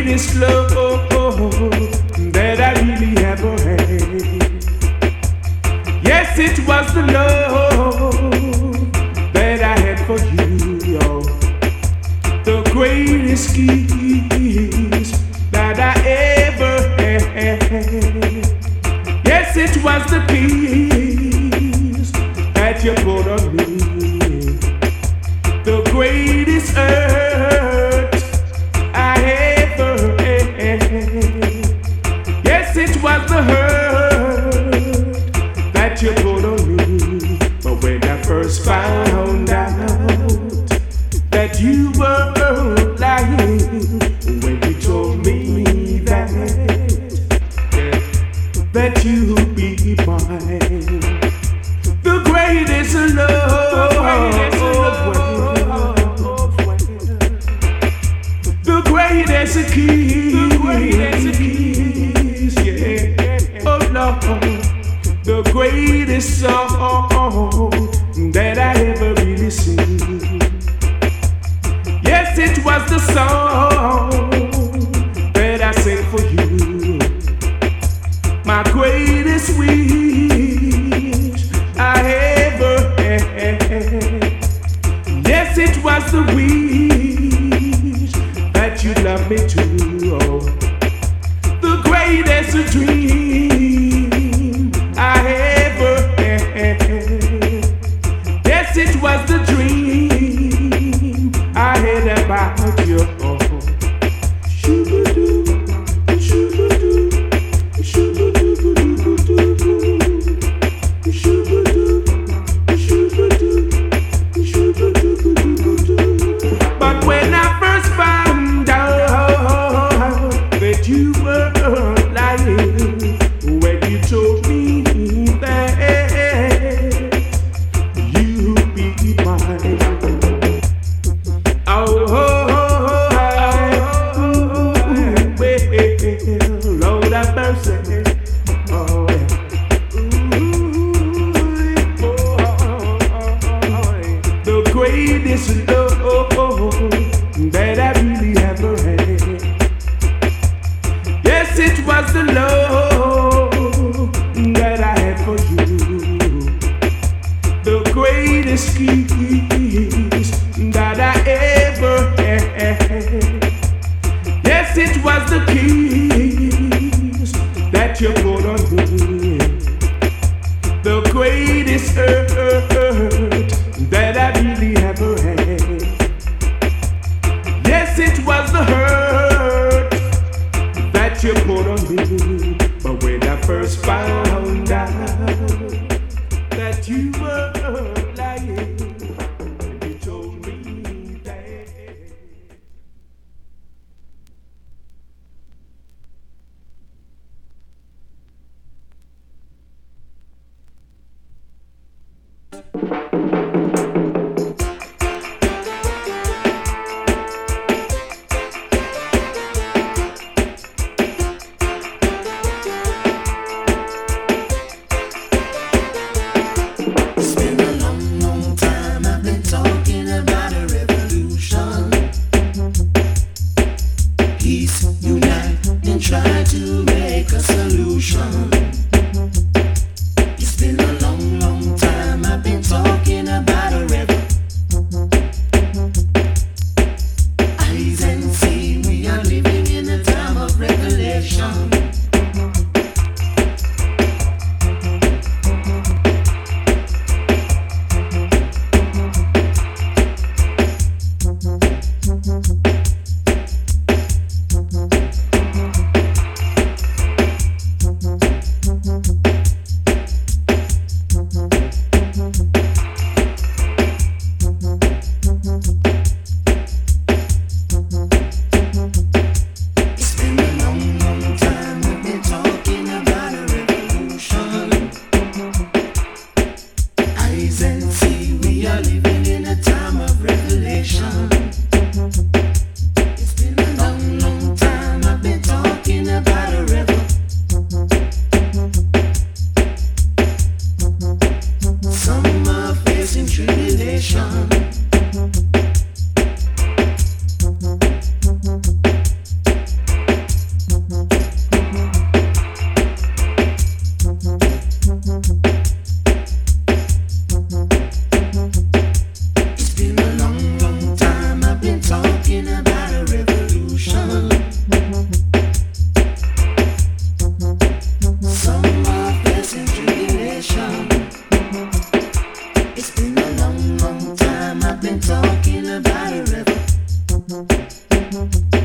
greatest love that I really ever had. Yes, it was the love that I had for you, yo. The greatest kiss that I ever had. Yes, it was the kiss that you put on me. The greatest hurt I ever had. Yes, it was the hurt that you put on me. But when I first found out that you were lying, when you told me that you'd be mine, the greatest love, the greatest kiss, yeah. Oh Lord, the greatest song that I ever really sing. Yes, it was the song that I sang for you. My greatest wish I ever had. Yes, it was the wish that you love me too. Oh, the greatest dream I ever had. Yes, it was the dream I had about you. Oh, but when I first found out that you were lying, when you told me that you'd be mine, Lord have mercy. Oh, the greatest love that I really ever had. Yes, it was the love that I had for you. The greatest kiss that I ever had. Yes, it was the kiss that you put on me. The greatest hurt that I really ever had. Yes, it was the hurt that you put on me. But when I first found out that you were lying, you told me that. It's been a long It's been a long, long time I've been talking about a river.